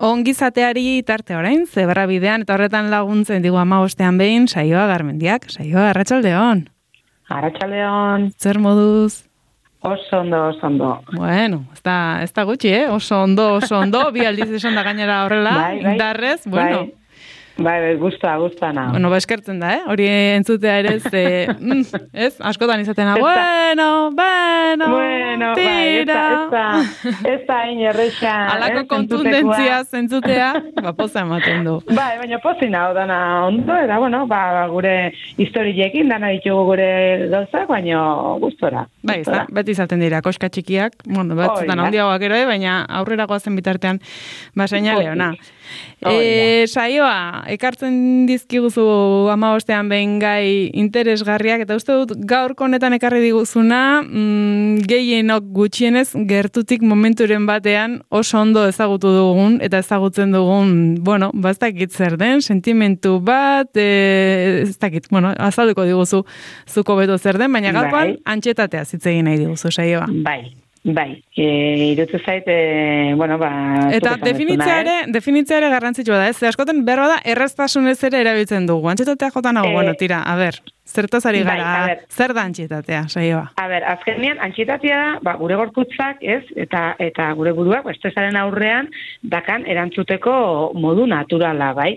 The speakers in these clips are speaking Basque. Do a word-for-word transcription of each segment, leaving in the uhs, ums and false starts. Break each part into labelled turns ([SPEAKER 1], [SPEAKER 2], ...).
[SPEAKER 1] ongizateari tarte orain, zebra bidean, eta horretan laguntzen digu hamabostean behin, Saioa Garmendiak. Saioa, arratsaldeon.
[SPEAKER 2] Arratsaldeon.
[SPEAKER 1] Zer moduz?
[SPEAKER 2] Oso ondo, oso ondo.
[SPEAKER 1] Bueno, ez da, ez da gutxi, eh? Oso ondo, oso ondo, bi aldiz esan da gainera horrela,
[SPEAKER 2] bai, bai,
[SPEAKER 1] indarrez, bueno.
[SPEAKER 2] Bai. Bai, bai, guztua, guztua nahi.
[SPEAKER 1] Bueno, ba, eskertzen da, eh? Hori entzutea ere, ze, mm, ez? Askotan izatena, bueno, bueno,
[SPEAKER 2] bueno,
[SPEAKER 1] tira.
[SPEAKER 2] Bai, ez da, ez da, inerreixa.
[SPEAKER 1] Alako kontundentzia zentzutea, ba, poza ematen du.
[SPEAKER 2] Bai, baina pozi nahi dana ondo, eta, bueno, ba, gure historiekin, dana ditugu gure gauzak, baina gustora.
[SPEAKER 1] Bai, ez da, beti izaten dira, koska txikiak, bueno, batzutan handiagoak ere, baina aurrera goazen bitartean, ba, seinale ona. E, saioa, ekartzen dizkiguzu hamabostean behin gai interesgarriak, eta uste dut gaurko honetan ekarri diguzuna, mm, gehienok gutxienez gertutik momenturen batean oso ondo ezagutu dugun, eta ezagutzen dugun, bueno, ba ez dakit zer den, sentimentu bat, e, ez dakit, bueno, azalduko diguzu zuko beto zer den, baina gaurkoan antxetatea hitz egin nahi diguzu saioa.
[SPEAKER 2] Bai. Bai, e, irutu zait, e, bueno, ba...
[SPEAKER 1] Eta definitzea ere, eh? definitzea ere garrantzitsua da, ez? Askotan behar bada erraztasunez ere erabiltzen dugu. Antxetatea jota nago, e, bueno, tira, a ber, zertaz ari gara, bai, zer da antxetatea, saioa?
[SPEAKER 2] A ber, azkenean, antxetatea da, ba, gure gorputzak, ez, eta eta gure buruak, ba, estresaren aurrean, dakan erantzuteko modu naturala, bai?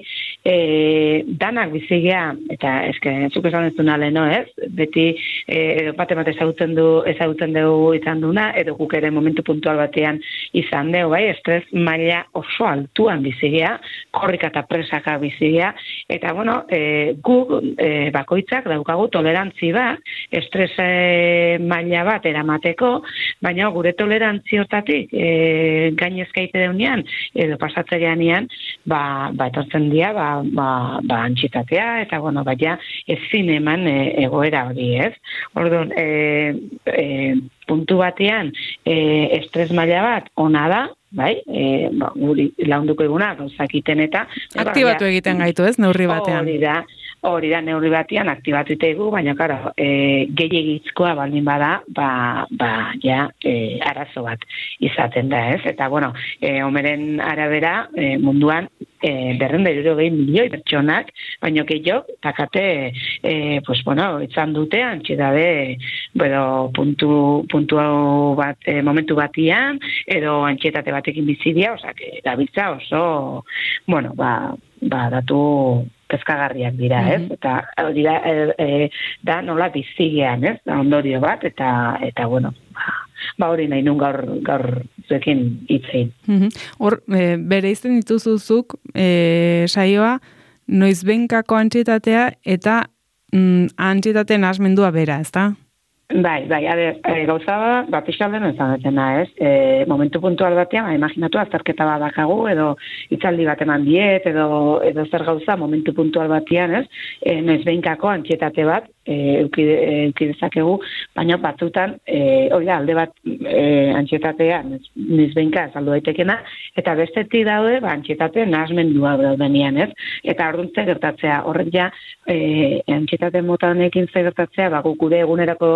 [SPEAKER 2] E, danak bizigea, eta eske, zuk esan ez duna leheno, ez? Beti, e, bate bat ezagutzen du, ezagutzen dugu izan duna, edo guk ere momentu puntual batean izan dugu, bai? Estres maila oso altuan bizigea, korrika eta presaka bizigea, eta, bueno, e, guk e, bakoitzak daukagu tolerantzi bat, estres e, maila bat eramateko, baina gure tolerantzi hortatik e, gainezkaite deunean, edo pasatzerean ba, ba etortzen dira, ba, ba, ba antxitatea, eta, bueno, baina ezin eman e, egoera hori, ez? Orduan, e, e, puntu batean, e, estres maila bat ona da, bai, e, ba, guri launduko eguna, gauzakiten eta...
[SPEAKER 1] Aktibatu egiten gaitu, ez, neurri batean.
[SPEAKER 2] Hori da, hori da, neurri batean aktibatu itegu, baina, karo, e, gehiagizkoa baldin bada, ba, ba, ja, e, arazo bat izaten da, ez? Eta, bueno, e, omeren arabera, e, munduan, e, berrenda irurogei milioi pertsonak, baina gehiok, takate, e, pues, bueno, itzan dute, antxetade, bueno, puntu, puntu bat, e, momentu batian, edo antxetate batekin bizidia, osak, gabiltza oso, bueno, ba, ba, datu kezkagarriak dira, ez? Mm-hmm. Eta hori da, e, e, da nola bizigean, ez? Da ondorio bat, eta, eta bueno, ba, ba hori nahi nun gaur, gaur zuekin hitzein.
[SPEAKER 1] Mm-hmm. Hor, e, bere izten dituzuzuk, e, saioa, noizbenkako antxetatea eta mm, antxetate nahasmendua bera, ez da?
[SPEAKER 2] Bai, bai, a ber, e, gauza bat, bat pixalden ezan detena, ez? E, momentu puntual batean, imaginatu, azterketa bat dakagu, edo itzaldi bat eman diet, edo, edo zer gauza, momentu puntual batean, ez? E, noizbeinkako antxetate bat, e, eukidezakegu, baina batzutan, e, hori da, alde bat e, antxetatea, noizbeinka azaldu daitekena, eta bestetik daude, ba, antxetate nahasmendua daudenian, ez? Eta orduntze gertatzea, horrek ja, e, antxetate mota honekin ze gertatzea, ba, gure egunerako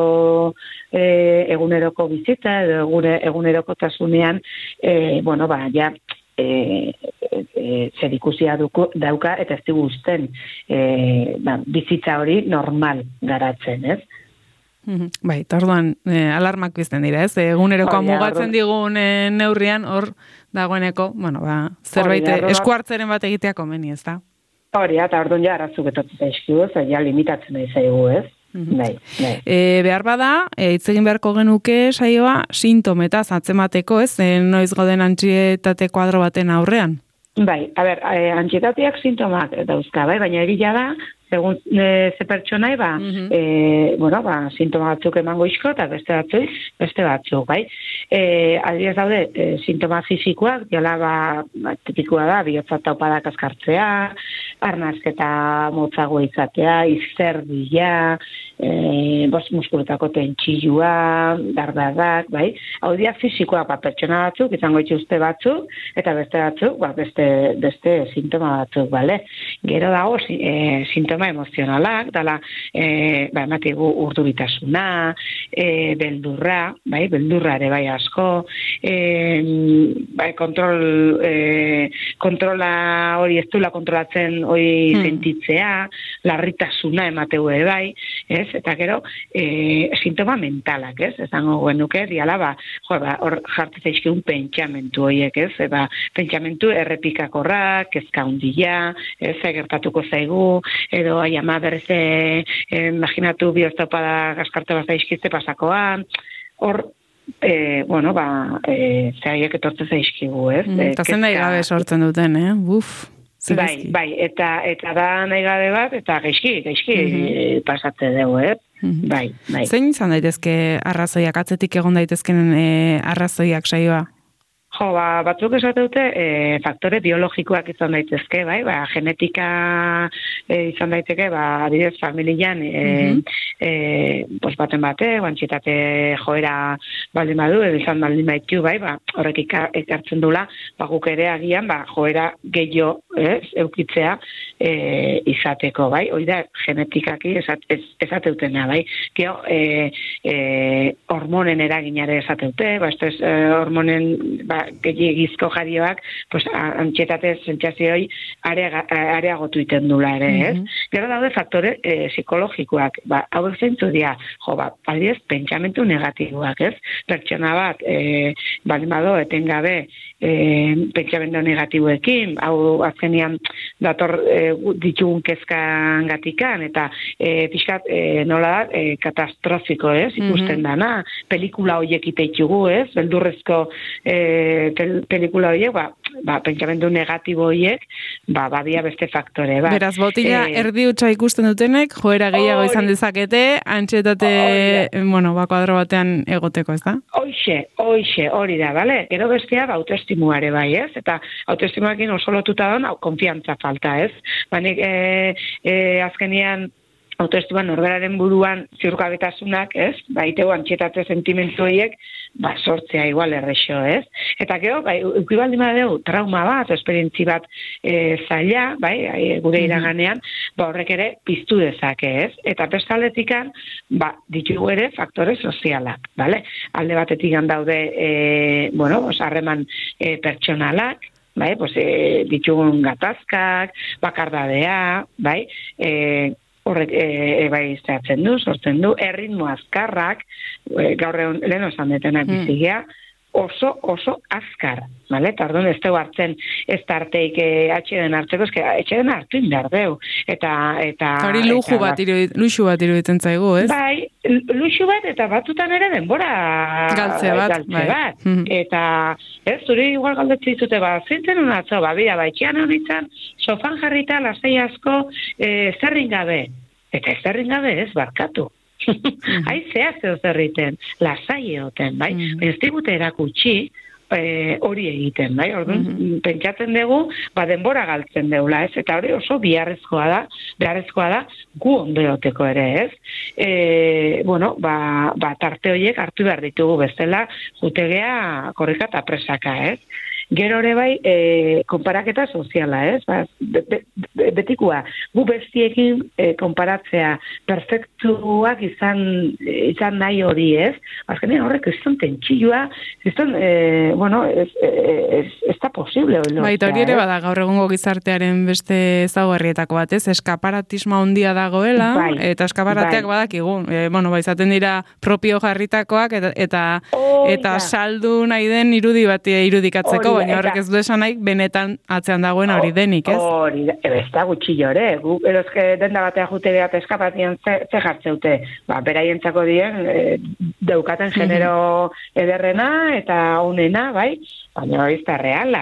[SPEAKER 2] E, eguneroko bizitza edo gure eguneroko tasunean e, bueno, ba, ja e, e, zer ikusia dauka eta ez digu uzten e, ba, bizitza hori normal garatzen, ez?
[SPEAKER 1] Mm-hmm. Bai, eta orduan e, alarmak bizten dira, ez? Eguneroko mugatzen digun e, neurrian hor dagoeneko, bueno, ba, zerbait eskuartzeren bat egitea komeni, ez da? Hori,
[SPEAKER 2] eta orduan ja arazu betotzen zaizkigu, ja limitatzen nahi zaigu, ez?
[SPEAKER 1] Mm-hmm. Bai, bai. E, behar bada, e, hitz egin beharko genuke saioa sintometaz atzemateko, ez? E, noiz gauden antsietate kuadro baten aurrean?
[SPEAKER 2] Bai, a ber, e, antsietateak sintomak dauzka, bai, baina egia da, segun e, ze pertsonai, ba, mm-hmm. e, bueno, ba, sintoma batzuk emango izko, eta beste batzuk, beste batzuk, bai. E, Adibidez daude, e, sintoma fisikoak, jala, ba, ba tipikoa da, bihotza taupadak azkartzea, arnazketa motzago izatea, izerdia, e, bos, muskuletako tentsilua, dardadak, bai? Hau dira fizikoa, ba, pertsona batzuk, izango dituzte batzuk, eta beste batzuk, ba, beste, beste sintoma batzuk, bale? Gero dago, e, sintoma emozionalak, dala, e, ba, ematigu urduritasuna, e, beldurra, bai? Beldurra ere bai asko, e, bai, kontrol, e, kontrola hori ez duela kontrolatzen hori hmm. sentitzea, larritasuna emateu ere bai, ez? Eta gero, e, sintoma mentalak, ez? Ezango genuke, diala, ba, jo, ba, hor jartzen zaizkigun pentsamentu horiek, ez? Eba, pentsamentu errepikakorrak, kezka hundia, ez? Gertatuko zaigu, edo, ai, ama, berrez, e, imaginatu biostopada gaskarte bat zaizkitze pasakoan, hor, e, bueno, ba, e, zaiek etortzen zaizkigu, ez?
[SPEAKER 1] Mm, eta zen nahi gabe sortzen duten, eh? Uf!
[SPEAKER 2] Bai, bai, eta eta da nahi gabe bat, eta gaizki, gaizki mm-hmm. pasatze dugu, eh? Mm-hmm. Bai, bai.
[SPEAKER 1] Zein izan daitezke arrazoiak, atzetik egon daitezken e, arrazoiak saioa?
[SPEAKER 2] Jo, ba, batzuk esateute e, faktore biologikoak izan daitezke, bai, ba, genetika e, izan daiteke, ba, adibidez, familian, e, mm-hmm. e, bos baten bate, guantxetate joera baldin badu, edo izan baldin baitu, bai, ba, horrek ekartzen dula, ba, guk ere agian, ba, joera gehiago, ez, eukitzea e, izateko, bai, hori da, genetikaki esat, ez, esateutena, bai, gero, e, e, hormonen eraginare esateute, ba, estes, e, hormonen, ba, gehiagizko jarioak, pues, antxetate sentsazioei areagotu iten dula ere, ez? Mm-hmm. Gero daude faktore e, psikologikoak, ba, hauek zeintzu dira, jo, ba, aldiz, pentsamentu negatiboak, ez? Pertsona bat, e, baldin bado, etengabe, e, pentsamentu negatiboekin, hau azkenian dator e, ditugun kezkan gatikan, eta e, pixkat, e, nola da, e, katastrofiko, ez? Ikusten mm-hmm. dana, pelikula horiek iteitugu, ez? Beldurrezko e, Pel, pelikula horiek, ba, ba, pentsamendu negatibo horiek, ba, badia beste faktore, ba.
[SPEAKER 1] Beraz, botila eh, erdi utxa ikusten dutenek, joera gehiago ori, izan dezakete, antxetate, bueno, ba, kuadro batean egoteko, ez da?
[SPEAKER 2] Hoixe, hoixe, hori da, bale? Gero bestea, ba, autoestimuare bai, ez? Eta autoestimuakin oso lotuta don, konfiantza falta, ez? Banik, e, e, azkenian, autoestimuan norberaren buruan ziurgabetasunak, ez? Baiteu antxetate sentimentu horiek, ba, sortzea igual errexo, ez? Eta gero, bai, ukibaldima dugu, trauma bat, esperientzi bat e, zaila, bai, gure iraganean, ba, horrek ere piztu dezake, ez? Eta bestaletikan, ba, ditugu ere faktore sozialak, bale? Alde batetik daude, e, bueno, harreman e, pertsonalak, bai, pues, e, ditugun gatazkak, bakardadea, bai, e, horrek e, e, bai zehatzen du, sortzen du, erritmo azkarrak, e, gaur egun lehen osan detenak mm. bizigea, oso, oso azkar, bale? Tardun, ez tegu hartzen, ez tarteik e, atxeden hartzeko, ez atxeden hartu indar deu. Eta, eta...
[SPEAKER 1] Hori luxu bat irudit, luxu bat iruditzen zaigu, ez?
[SPEAKER 2] Bai, luxu bat, eta batutan ere denbora...
[SPEAKER 1] Galtze bat,
[SPEAKER 2] galtze
[SPEAKER 1] bai.
[SPEAKER 2] bat. Mm. Eta, ez, zuri igual galdetzi izute, ba, zintzen unatzo, ba, bida, ba, itxian honitzen, sofan jarrita, lasai asko, e, zerrin gabe. Eta ez zerrin gabe ez, barkatu. Mm-hmm. Aizea zeo zerriten, lasai egoten, bai? Mm-hmm. Ez digute erakutsi e, hori egiten, bai? Orduan, mm-hmm. pentsatzen dugu, ba, denbora galtzen deula, ez? Eta hori oso biharrezkoa da, beharrezkoa da, gu ondoeoteko ere, ez? E, bueno, ba, ba, tarte horiek hartu behar ditugu bezala, jutegea korrika eta presaka, ez? Gero ere bai, e, konparaketa soziala, ez? Ba, be, be, be, betikua, gu bestiekin e, konparatzea perfektuak izan, izan nahi hori, ez? Azkenean horrek ez zon tentxilua, ez zon, e, bueno, ez, ez, ez da posible hori.
[SPEAKER 1] Baita hori ere bada gaur egungo gizartearen beste ezaugarrietako bat, ez? Eskaparatismo handia dagoela, bai, eta eskaparateak bai. Badakigu. E, bueno, bai, izaten dira propio jarritakoak, eta, eta, eta saldu nahi den irudi bat irudikatzeko, baina horrek ez du esan nahi, benetan atzean dagoen hori denik, ez?
[SPEAKER 2] Hori, ez da gutxi jore, gu, erozke denda batea jute behat eskapatien ze, ze jartzeute, ba, beraientzako dien, e, daukaten genero ederrena eta unena, bai, baina hori ez da reala,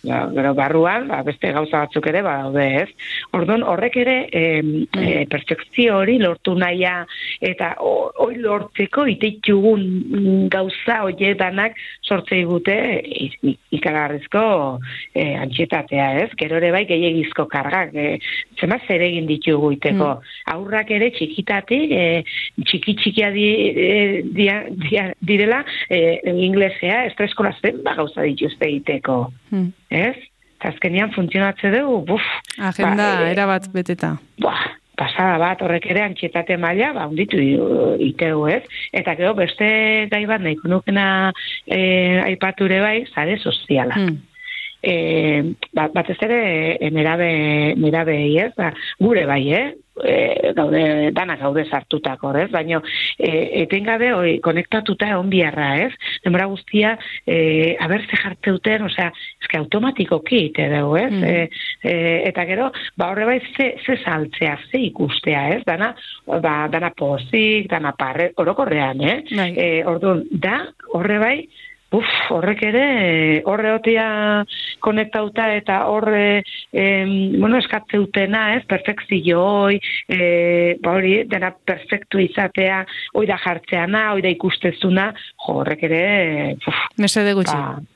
[SPEAKER 2] gero barruan, ba, beste gauza batzuk ere, ba, daude ez. Orduan, horrek ere, e, e, perfekzio hori lortu nahia, eta hori lortzeko iteitzugun gauza hoietanak sortzei gute ikaragarrizko e, antxetatea ez. Gero ere bai gehiagizko kargak, e, zema zer egin ditugu iteko. Mm. Aurrak ere txikitatik, e, txiki-txikia di, e, di, di, direla, e, inglesea, estreskola zen, ba, gauza dituzte iteko. Hmm. Ez? Eta azkenian funtzionatze dugu, buf.
[SPEAKER 1] Agenda ba, e, erabat beteta.
[SPEAKER 2] Buah, pasada bat, horrek ere antxetate maila, ba, unditu iteu, ez? Eta gero beste gai bat nahiko nukena e, aipature bai, zare soziala. Hmm. E, bat, bat ez ere nerabe, nerabe ez? Ba, gure bai, eh? E, gaude, danak gaude sartutako, ez? Baina e, etengabe hori konektatuta egon biharra, ez? Denbora guztia, e, abertze jartzeuten, osea, eske automatikoki ite dugu, ez? Mm. E, e, eta gero, ba horre bai, ze, ze saltzea, ze ikustea, ez? Dana, ba, dana pozik, dana parre, orokorrean, eh? Bai. E, orduan, da, horre bai, Uf, horrek ere, horre otia konektauta eta horre, em, bueno, eskatzeutena, ez, perfekzio hoi, e, ba hori, dena perfektu izatea, hoi da jartzeana, hoi da ikustezuna, jo, horrek ere, uf,
[SPEAKER 1] mesede gutxi.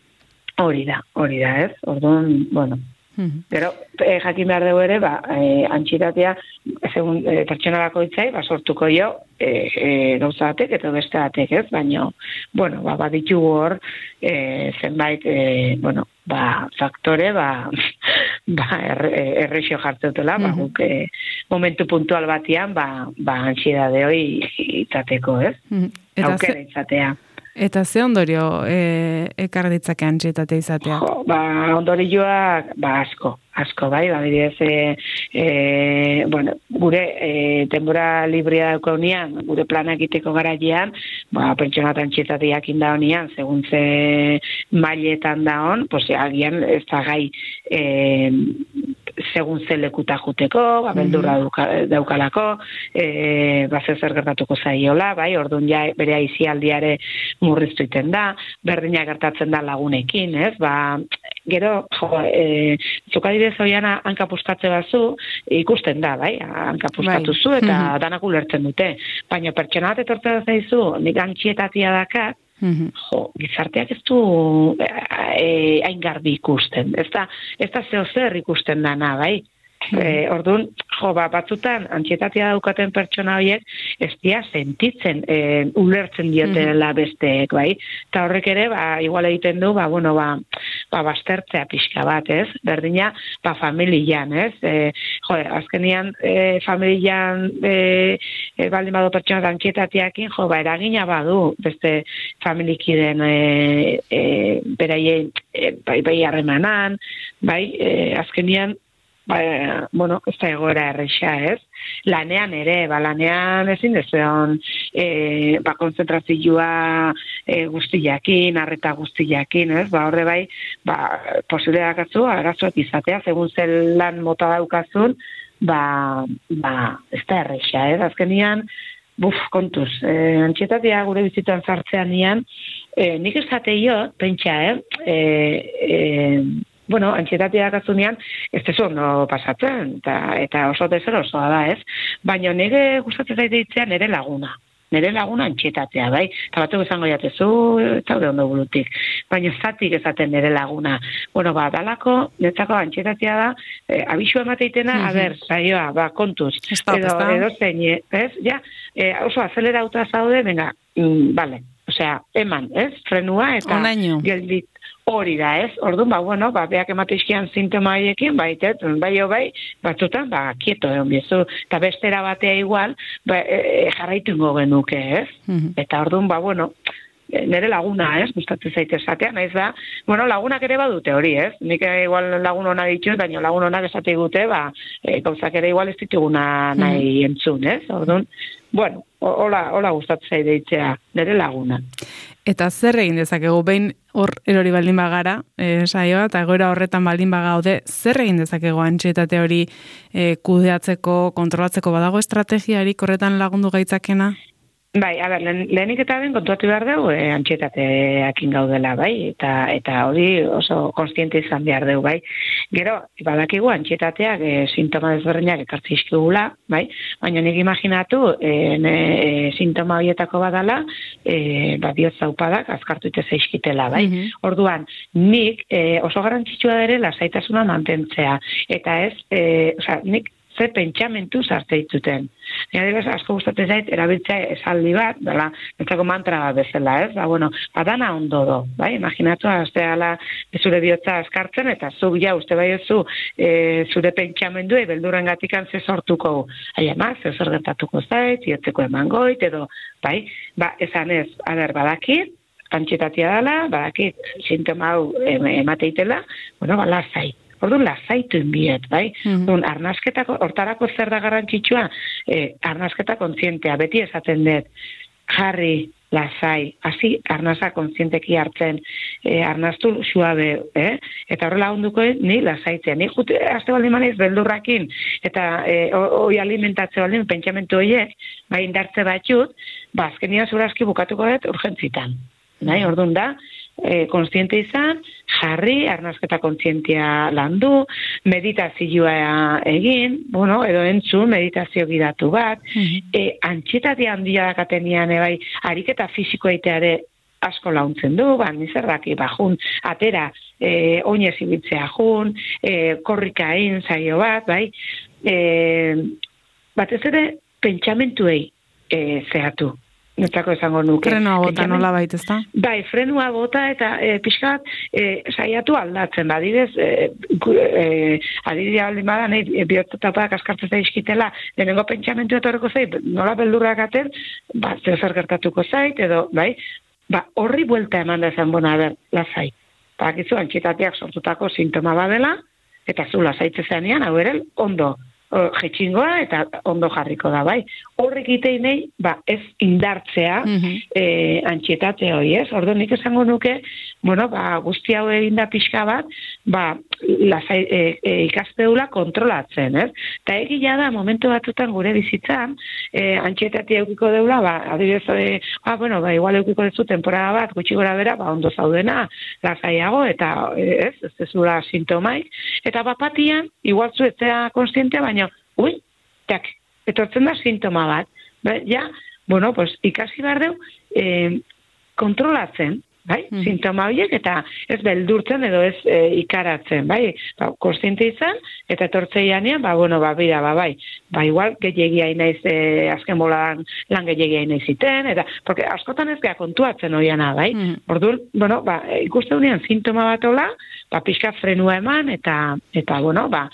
[SPEAKER 2] Ba, hori da, hori da, ez, orduan, bueno, Pero eh, jakin behar dugu ere, ba, eh, antxitatea, segun eh, pertsona bakoitzai, ba, sortuko jo, eh, eh, gauza batek eta beste batek, ez? Baina, bueno, ba, baditugu hor, eh, zenbait, eh, bueno, ba, faktore, ba, ba, er, errexio jartzeutela, ba, guk eh, momentu puntual batian, ba, ba antxidade hoi izateko, ez? Mm-hmm. Aukera izatea.
[SPEAKER 1] Eta ze ondorio e, ekar ditzake antxietate izateak?
[SPEAKER 2] Jo, ba, ondorioak, ba, asko, asko, bai, ba, bidez, e, e, bueno, gure e, denbora librea daukaunean, gure planak egiteko garailean, ba, pertsonat antxietateak inda honian, segun ze mailetan da hon, pues, agian ez da gai, e, segun ze lekuta juteko, ba, beldurra mm-hmm. daukalako, e, ba, zer gertatuko zaiola, bai, orduan ja bere aizialdiare murriztu iten da, berdina gertatzen da lagunekin, ez, ba, gero, jo, e, zukadidez hoian hankapustatze bazu, ikusten da, bai, hankapustatu zu, eta mm-hmm. danak ulertzen dute, baina pertsona bat etortzen da zaizu, nik antxietatia dakar, Mm-hmm. Jo, gizarteak ez du hain e, garbi ikusten. Ez da, ez da zeo zer ikusten dana, bai? Mm-hmm. E, orduan, jo, ba, batzutan, antxietatea daukaten pertsona horiek, ez dia sentitzen, e, ulertzen diotela mm-hmm. besteek, bai? Eta horrek ere, ba, igual egiten du, ba, bueno, ba, ba, bastertzea pixka bat, ez? Berdina, ba, familian, ez? E, jo, azkenian, e, familian, e, e, baldin badu pertsona antxietateakin, jo, ba, eragina badu, beste familikiden e, e, beraien, e, bai, bai, harremanan, bai, e, azkenian, ba, bueno, ez da egoera erreixa, ez? Lanean ere, ba, lanean ezin dezuean, e, ba, konzentrazioa e, guztiakin, arreta guztiakin, ez? Ba, horre bai, ba, posible dakatzu, arazoak izatea, segun zel lan mota daukazun, ba, ba, ez da erreixa, ez? Azkenian, buf, kontuz, e, antxietatea gure bizitan zartzean nian, e, nik esateio, pentsa, eh? E, e, bueno, antxietatea dakazunean, ez tezu ondo pasatzen, eta, eta oso dezerosoa da, ez? Baina nire gustatzen zaiteitzea nire laguna. Nire laguna antxietatea, bai? Eta batzuk izango jatezu, ez daude ondo bulutik. Baina zatik ezaten nire laguna. Bueno, ba, dalako, netzako antxietatea da, eh, abisu emateitena, mm-hmm. a ber, saioa, ba, kontuz. Estat, edo, edo zein, ez? Ja, eh, oso azelerauta zaude, venga, mm, vale. Osea, eman, ez? Frenua eta geldit. Hori da, ez? Orduan, ba, bueno, ba, beak emateizkian sintoma haiekin, baitet, bai o bai, batzutan, ba, kieto egon biezu, eta bestera batea igual, ba, e, jarraitu genuke, ez? Mm-hmm. Eta orduan, ba, bueno, nire laguna, ez? Gustatzen zaite esatea, naiz da, bueno, lagunak ere badute hori, ez? Nik igual lagun hona ditut, baina lagun honak esate gute, ba, e, gauzak ere igual ez dituguna nahi mm-hmm. entzun, ez? Orduan, bueno, hola, hola gustatzen zaite deitzea, nire laguna.
[SPEAKER 1] Eta zer egin dezakegu, behin hor erori baldin bagara, e, saioa, eta egoera horretan baldin bagaude, zer egin dezakegu antxietate hori e, kudeatzeko, kontrolatzeko badago estrategiarik horretan lagundu gaitzakena?
[SPEAKER 2] Bai, a ber, lehen, lehenik eta den kontuatu behar dugu, e, antxietateakin gaudela, bai, eta eta hori oso konstiente izan behar dugu, bai. Gero, badakigu, antxietateak e, sintoma desberdinak ekartzi izkigula, bai, baina nik imaginatu, e, ne, e, sintoma horietako badala, e, ba, bihotz zaupadak azkartu ite zeizkitela, bai. Mm-hmm. Orduan, nik e, oso garrantzitsua ere lasaitasuna mantentzea, eta ez, e, oza, nik ze pentsamentu zarte dituten. Nire dibes, asko gustatzen zait, erabiltzea esaldi bat, dela, entzako mantra bat bezala, ez? Ba, bueno, badana ondo do, bai? Imaginatu, azteala zure bihotza askartzen, eta zuk ja, uste bai zu, e, zure pentsamendu, e, beldurren gatikan ze sortuko. Hai, ama, ze zer gertatuko zait, iotzeko emangoit, edo, bai? Ba, esan ez, ader, badakit, antxietatia dela, badakit, sintoma hau emateitela, bueno, ba, lasai. Orduan, lasaitu inbiet, bai? Mm-hmm. Orduan, arnazketako, hortarako zer da garrantzitsua, eh, arnazketa kontzientea, beti esaten dut, jarri, lasai, hasi arnaza kontzienteki hartzen, eh, arnaztu suabe, eh? Eta horrela honduko ni lasaitzen. Ni jute, azte baldin manez, beldurrakin, eta eh, hoi alimentatze baldin, pentsamentu horiek, bai, indartze batxut, ba, azkenia zurazki bukatuko dut urgentzitan. Nahi, orduan da, E, konstiente izan, jarri, arnazketa kontzientia landu, meditazioa egin, bueno, edo entzun, meditazio gidatu bat, mm-hmm. e, antxetatia handia dakatenian, e, bai, ariketa fisikoa iteare asko launtzen du, ba, nizerraki, ba, jun, atera, e, oinez ibitzea jun, e, korrika egin zaio bat, bai, e, batez ere, pentsamentuei e, zehatu. Netzako esango nuke.
[SPEAKER 1] Frenua bota nola baita, ezta?
[SPEAKER 2] Bai, frenua bota eta e, pixkat e, saiatu aldatzen. Ba, adibidez, e, e, adibidea baldin bada, nahi, bihotzatak askartzen zaizkitela, denengo pentsamentu etorreko zait, nola beldurrak aten, ba, zer gertatuko zait, edo, bai, ba, horri buelta eman da zen, bona, ber, lasai. Ba, gizu, antxetateak sortutako sintoma badela, eta zu lasaitze zenean, hau ere, ondo, jetxingoa eta ondo jarriko da, bai. Horrek iteinei, ba, ez indartzea mm-hmm. e, antxietate hori, ez? Ordo nik esango nuke, bueno, ba, guzti hau egin da pixka bat, ba, lasai, e, e, ikaspeula kontrolatzen, ez? Ta egia da, momentu batzutan gure bizitzan, e, antxietatea eukiko deula, ba, adibidez, e, ba, bueno, ba, igual eukiko dezu temporada bat, gutxi gora bera, ba, ondo zaudena, lasaiago, eta, ez, ez ezula sintomaik, eta bapatian, igual zu etzea konstientea, baina ui, tak, etortzen da sintoma bat. Ba, ja, bueno, pues, ikasi behar deu, eh, kontrolatzen, bai, mm. sintoma horiek, eta ez beldurtzen edo ez e, ikaratzen, bai, ba, konstiente izan, eta etortzei janean, ba, bueno, ba, bida, ba, bai, ba, igual, gehiagia inaiz, e, azken bolan lan gehiagia inaiz iten, eta, porque askotan ez geha kontuatzen hoiana, bai, mm. orduan, bueno, ba, ikuste unian sintoma bat ola, ba, pixka frenua eman, eta, eta, bueno, ba,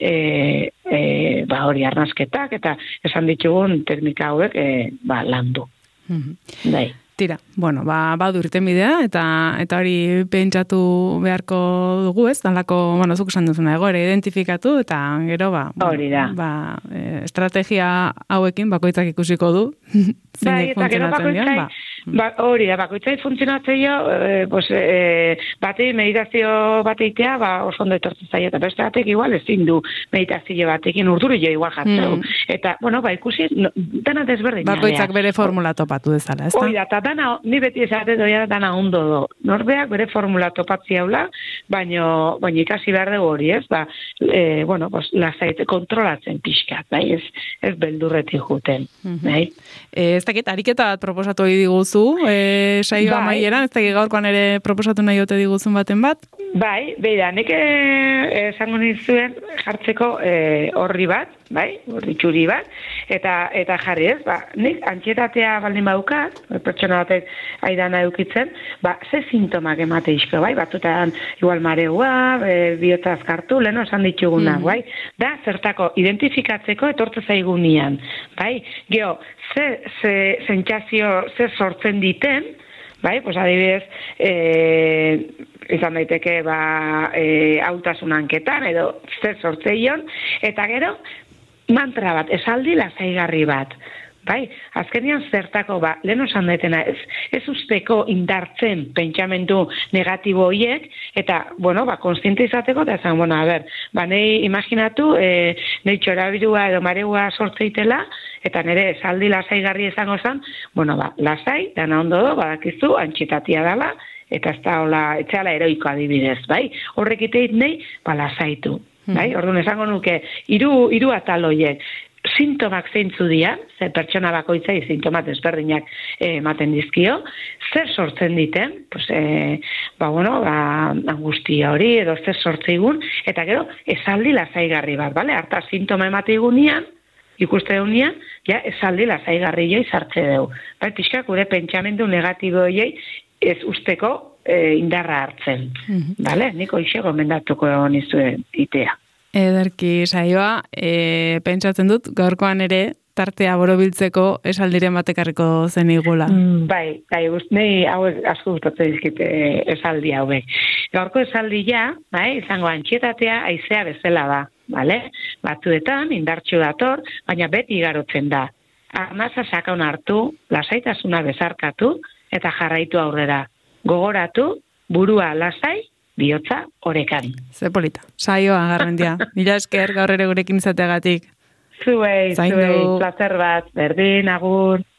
[SPEAKER 2] e, e, ba, hori arnazketak, eta esan ditugun teknika hauek, e, ba, landu. Mm-hmm. Bai.
[SPEAKER 1] Tira, bueno, ba, badu irten bidea, eta eta hori pentsatu beharko dugu, ez? Danlako, bueno, zuk esan duzuna, ego ere identifikatu, eta gero, ba,
[SPEAKER 2] hori da.
[SPEAKER 1] Ba, e, estrategia hauekin bakoitzak ikusiko du.
[SPEAKER 2] Bai, eta gero bakoitzai, ba. Ba, hori da, bakoitzai funtzionatzei jo, e, pues, e, batei meditazio bateitea, ba, oso ondo etortzen zaio, eta beste batek igual ezin du meditazio batekin urduri jo igual jatzeu. Mm. Eta, bueno, ba, ikusi, no, dana desberdin.
[SPEAKER 1] Bakoitzak bere formula topatu dezala, ez da?
[SPEAKER 2] Hori da, eta dana, ni beti esate doia dana ondo do. Norbeak bere formula topatzi haula, baino, baino ikasi behar dugu hori, ez? Ba, e, bueno, pues, lasaite kontrolatzen pixkat, bai, ez, ez beldurretik juten, mm-hmm. bai?
[SPEAKER 1] E, ez dakit, ariketa bat proposatu hori diguzu, e, saioa bai. Maieran, ez dakit gaurkoan ere proposatu nahi ote diguzun baten bat?
[SPEAKER 2] Bai, beida, nik esango nizuen jartzeko e, horri bat, bai, horri txuri bat, eta eta jarri ez, ba, nik antxietatea baldin badukat, pertsona batek aidana eukitzen, ba, ze sintomak emate izko, bai, batzutan igual mareua, e, bihotza azkartu, leheno esan dituguna, mm. bai, da, zertako, identifikatzeko etortze zaigunian, bai, geho, ze, ze sentsazio, ze sortzen diten, bai, pues adibidez, eh, izan daiteke, ba, eh, hautasunan-ketan, edo zer sortzeion, eta gero, mantra bat, esaldi lasaigarri bat, Bai, azkenean zertako, ba, lehen osan daitena, ez, ez usteko indartzen pentsamendu negatibo hiek, eta, bueno, ba, konstiente izateko, eta esan, bueno, a ber, ba, nahi imaginatu, e, nahi txorabirua edo maregua sortzeitela, eta nire esaldi lasaigarri izango zen, bueno, ba, lasai, dana ondo do, badakizu, antxitatia dela, eta ez da, hola, etxeala eroiko adibidez, bai? Horrek iteit nahi, ba, lasaitu, bai? Orduan, esango nuke, hiru hiru atal hoiek, sintomak zeintzu dira, ze pertsona bakoitzai sintomat ezberdinak ematen dizkio, zer sortzen diten, pues, e, ba, bueno, ba, angustia hori, edo zer sortzeigun, eta gero, esaldi lasaigarri bat, bale? Harta sintoma emateigunean, ikuste dunean, ja, esaldi lasaigarri joi sartze dugu. Bai, pixka, gure pentsamendu negatibo joi, ez usteko e, indarra hartzen. Mm-hmm. Bale? Niko ixe gomendatuko nizuen itea.
[SPEAKER 1] Ederki saioa, e, pentsatzen dut, gaurkoan ere, tartea borobiltzeko esaldiren batekarriko zen igula.
[SPEAKER 2] Mm, bai, bai, nei hau asko gustatzen dizkit esaldi hauek. Gaurko esaldia, bai, izango antxietatea haizea bezala da, bale? Batzuetan indartxu dator, baina beti igarotzen da. Arnasa sakon hartu, lasaitasuna bezarkatu eta jarraitu aurrera. Gogoratu, burua lasai, bihotza orekan.
[SPEAKER 1] Ze polita. Saioa, Garmendia. Mila esker gaur ere gurekin izateagatik.
[SPEAKER 2] Zuei, zuei, placer bat, berdin, agur.